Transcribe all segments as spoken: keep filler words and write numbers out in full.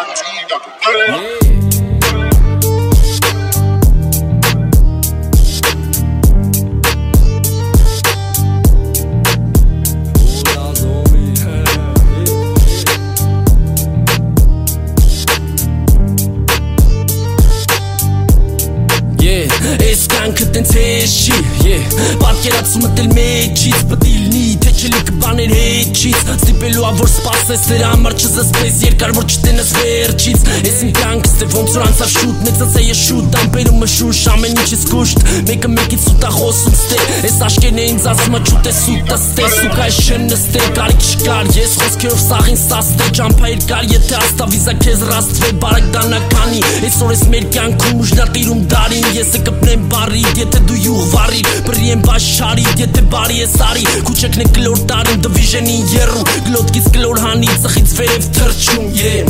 Այս կյանքը տենց հեշ չի, պատկերացումը տել մեջից, պտիլնի, թե չլիքը բաներ հետչից, ստիպելու ա որ սպասես դրա համար չզսպես երկար որ չտենես վերջից, ես իմ կյանքս թե ոնց որ անցավ շուտ, մեծաց է ես շուտ, ամպերում մը շուշ, ամեն ինչից կուշտ, մեկը մեկից սուտ ա խոսում ստե, ես աշկերն է ինձ ասում ա չուտ է սուտ ա ստե, սուկա ես շեն նստե, կարիք չկար, ես խոսքերով սաղին սաստե, ճամպայր կար, եթե աստավիզա քեզ ռաստվե, բարակ դանականի, այսօր ես մեր կյանքում ուժնատիրում դարին, ես է կպնեմ բարիդ, եթե դու յուղ վարիր, բրի եմ բաշարիդ, եթե բարի ես արի, կուչեքն է կլոր տարին, դվիժենին եռու, գլոտքից կլոր հանի, ծխից վերև թրջում,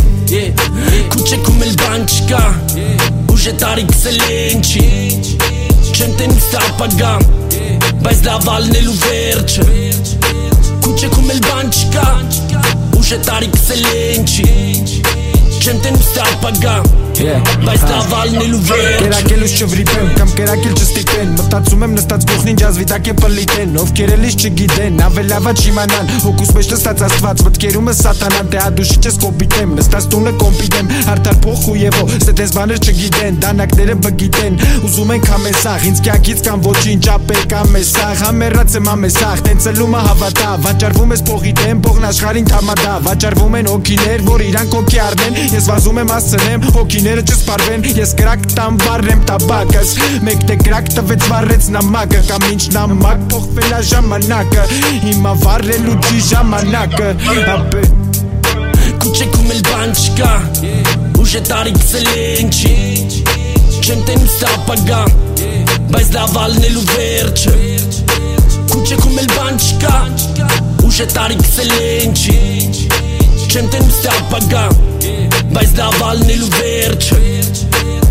կուչեքում էլ բան չկա, ուժ է տարի կսել է ինչի, չեմ տենից տապագա, բայց լավ ալնելու վերջը, կուչեքում էլ բան չկա, ուժ է տարի կսել է ինչի, չեմ տենից տապագա, բայց լավ ալնելու վերջ Կերակելուս չվրիպեմ, կամ կերակել չստիպեն Մտածում եմ նստած գողնին ջազվիտակ է պլիտեն Ովքեր էլիս չգիտեն, ավելավա չիմանան Հոգուս մեջ նստած աստված, մտքերումը սատանան Դե ադուշի չես կոպիտեմ, նստած տունը կոմպիտեմ Արդար փող խույևո, ստենց բաներ չգիտեն Դանակները բգիտեն, ուզում են կամեսաղ Ինձ կյանքից կամ ոչինչ ապել կամեսաղ Համերած եմ ամեսաղ, տենցելումը հավատա Վաճարվում ես փողի դեմ, փողն աշխարհին թամադա Վաճարվում են հոգիներ, որ իրանք հոգի առնեն Ես վազում եմ ասցնեմ, հոգիները չսպարվեն Ես կրակ տամ վարեմ տաբակս Մեկ դե կրակ տվեց վարեց նամակը Կամ ինչ նամակ փոխվել ա ժամանակը Հիմա վարելու չի ժամանակը Ապե Կուչեքում էլ բան չկա Ուժ է տարի կսել է ինչի Չեմ տենից տապագա Բայց լավ ալնելու վերջը Կուչեքում էլ բան չկա Ուժ է տարի կսել է ինչի Չեմ տենից տապագա Բայց լավ ալնելու վերջը